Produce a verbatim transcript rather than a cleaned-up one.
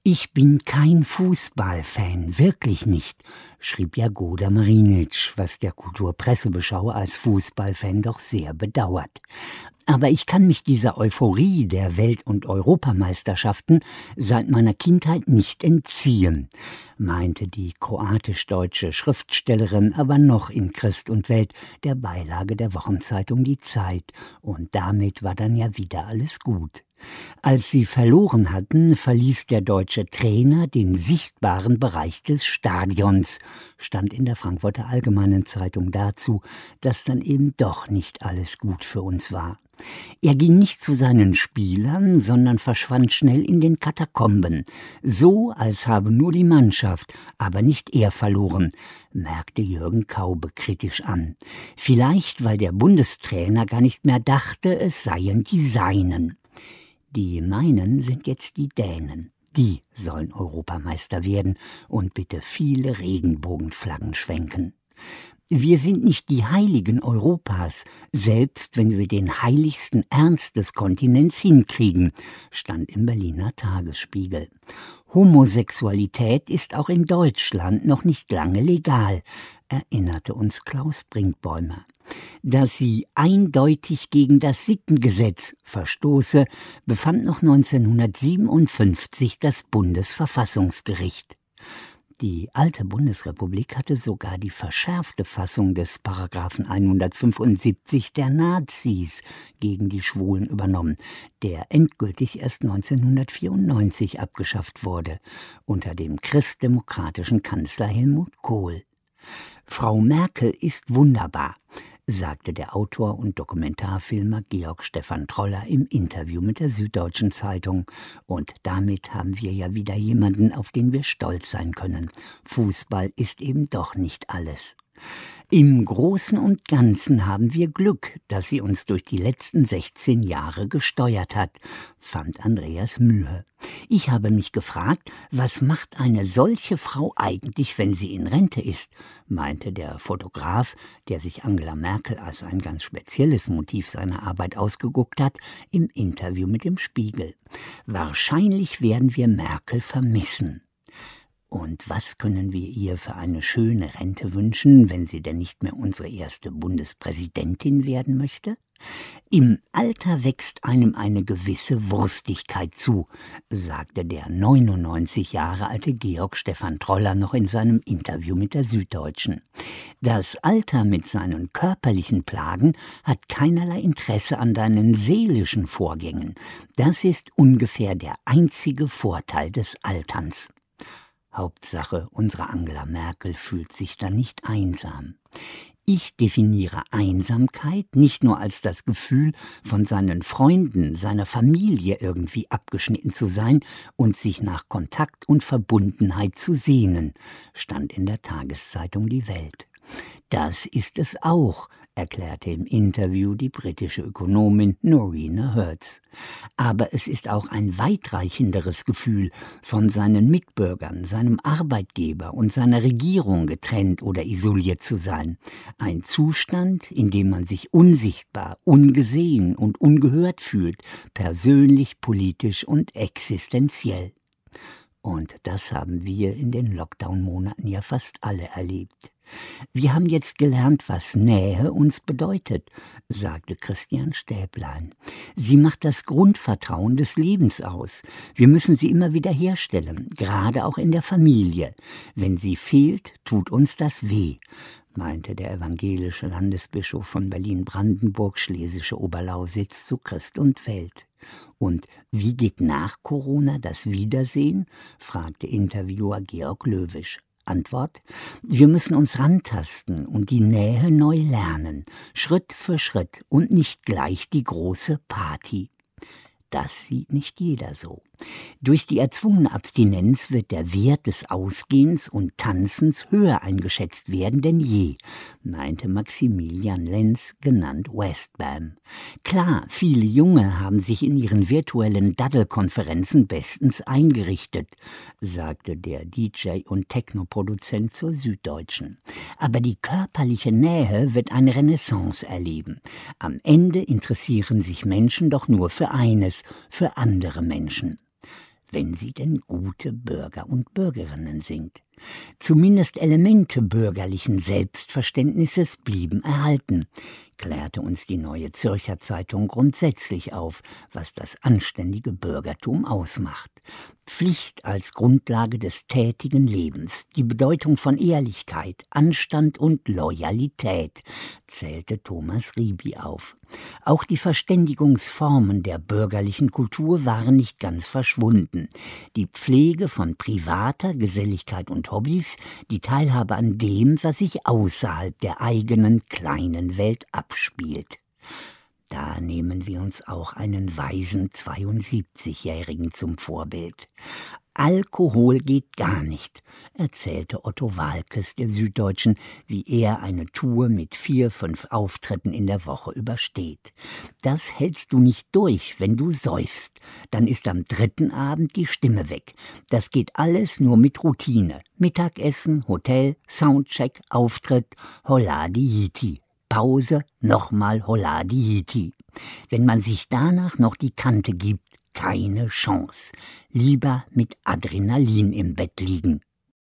Ich bin kein Fußballfan, wirklich nicht, schrieb Jagoda Marinic, was der Kulturpressebeschauer als Fußballfan doch sehr bedauert. Aber ich kann mich dieser Euphorie der Welt- und Europameisterschaften seit meiner Kindheit nicht entziehen, meinte die kroatisch-deutsche Schriftstellerin aber noch in Christ und Welt, der Beilage der Wochenzeitung Die Zeit. Und damit war dann ja wieder alles gut. Als sie verloren hatten, verließ der deutsche Trainer den sichtbaren Bereich des Stadions, stand in der Frankfurter Allgemeinen Zeitung dazu, dass dann eben doch nicht alles gut für uns war. Er ging nicht zu seinen Spielern, sondern verschwand schnell in den Katakomben, so als habe nur die Mannschaft, aber nicht er verloren, merkte Jürgen Kaube kritisch an. Vielleicht, weil der Bundestrainer gar nicht mehr dachte, es seien die Seinen. Die meinen sind jetzt die Dänen. Die sollen Europameister werden und bitte viele Regenbogenflaggen schwenken. Wir sind nicht die Heiligen Europas, selbst wenn wir den heiligsten Ernst des Kontinents hinkriegen, stand im Berliner Tagesspiegel. Homosexualität ist auch in Deutschland noch nicht lange legal, erinnerte uns Klaus Brinkbäumer. Dass sie eindeutig gegen das Sittengesetz verstoße, befand noch neunzehnhundertsiebenundfünfzig das Bundesverfassungsgericht. Die alte Bundesrepublik hatte sogar die verschärfte Fassung des Paragraphen hundertfünfundsiebzig der Nazis gegen die Schwulen übernommen, der endgültig erst neunzehnhundertvierundneunzig abgeschafft wurde, unter dem christdemokratischen Kanzler Helmut Kohl. Frau Merkel ist wunderbar, sagte der Autor und Dokumentarfilmer Georg Stefan Troller im Interview mit der Süddeutschen Zeitung. Und damit haben wir ja wieder jemanden, auf den wir stolz sein können. Fußball ist eben doch nicht alles. Im Großen und Ganzen haben wir Glück, dass sie uns durch die letzten sechzehn Jahre gesteuert hat, fand Andreas Mühe. Ich habe mich gefragt, was macht eine solche Frau eigentlich, wenn sie in Rente ist, meinte der Fotograf, der sich Angela Merkel als ein ganz spezielles Motiv seiner Arbeit ausgeguckt hat, im Interview mit dem Spiegel. Wahrscheinlich werden wir Merkel vermissen. Und was können wir ihr für eine schöne Rente wünschen, wenn sie denn nicht mehr unsere erste Bundespräsidentin werden möchte? Im Alter wächst einem eine gewisse Wurstigkeit zu, sagte der neunundneunzig Jahre alte Georg Stefan Troller noch in seinem Interview mit der Süddeutschen. Das Alter mit seinen körperlichen Plagen hat keinerlei Interesse an deinen seelischen Vorgängen. Das ist ungefähr der einzige Vorteil des Alterns. Hauptsache, unsere Angela Merkel fühlt sich da nicht einsam. Ich definiere Einsamkeit nicht nur als das Gefühl, von seinen Freunden, seiner Familie irgendwie abgeschnitten zu sein und sich nach Kontakt und Verbundenheit zu sehnen, stand in der Tageszeitung Die Welt. Das ist es auch, erklärte im Interview die britische Ökonomin Norina Hertz. Aber es ist auch ein weitreichenderes Gefühl, von seinen Mitbürgern, seinem Arbeitgeber und seiner Regierung getrennt oder isoliert zu sein. Ein Zustand, in dem man sich unsichtbar, ungesehen und ungehört fühlt, persönlich, politisch und existenziell. Und das haben wir in den Lockdown-Monaten ja fast alle erlebt. Wir haben jetzt gelernt, was Nähe uns bedeutet, sagte Christian Stäblein. Sie macht das Grundvertrauen des Lebens aus. Wir müssen sie immer wieder herstellen, gerade auch in der Familie. Wenn sie fehlt, tut uns das weh, meinte der evangelische Landesbischof von Berlin-Brandenburg, Schlesische Oberlausitz zu Christ und Welt. Und wie geht nach Corona das Wiedersehen? Fragte Interviewer Georg Löwisch. Antwort: Wir müssen uns rantasten und die Nähe neu lernen, Schritt für Schritt und nicht gleich die große Party. Das sieht nicht jeder so. Durch die erzwungene Abstinenz wird der Wert des Ausgehens und Tanzens höher eingeschätzt werden denn je, meinte Maximilian Lenz, genannt Westbam. Klar, viele Junge haben sich in ihren virtuellen Daddel-Konferenzen bestens eingerichtet, sagte der D J und Techno-Produzent zur Süddeutschen. Aber die körperliche Nähe wird eine Renaissance erleben. Am Ende interessieren sich Menschen doch nur für eines, für andere Menschen. wenn sie denn gute Bürger und Bürgerinnen sind. Zumindest Elemente bürgerlichen Selbstverständnisses blieben erhalten, klärte uns die Neue Zürcher Zeitung grundsätzlich auf, was das anständige Bürgertum ausmacht. Pflicht als Grundlage des tätigen Lebens, die Bedeutung von Ehrlichkeit, Anstand und Loyalität, zählte Thomas Riebi auf. Auch die Verständigungsformen der bürgerlichen Kultur waren nicht ganz verschwunden. Die Pflege von privater Geselligkeit und Hobbys, die Teilhabe an dem, was sich außerhalb der eigenen kleinen Welt abspielt. Da nehmen wir uns auch einen weisen zweiundsiebzigjährigen zum Vorbild. Alkohol geht gar nicht, erzählte Otto Waalkes der Süddeutschen, wie er eine Tour mit vier, fünf Auftritten in der Woche übersteht. Das hältst du nicht durch, wenn du säufst. Dann ist am dritten Abend die Stimme weg. Das geht alles nur mit Routine. Mittagessen, Hotel, Soundcheck, Auftritt, Holladi-Hiti. Pause, nochmal Holladi-Hiti. Wenn man sich danach noch die Kante gibt, keine Chance. Lieber mit Adrenalin im Bett liegen.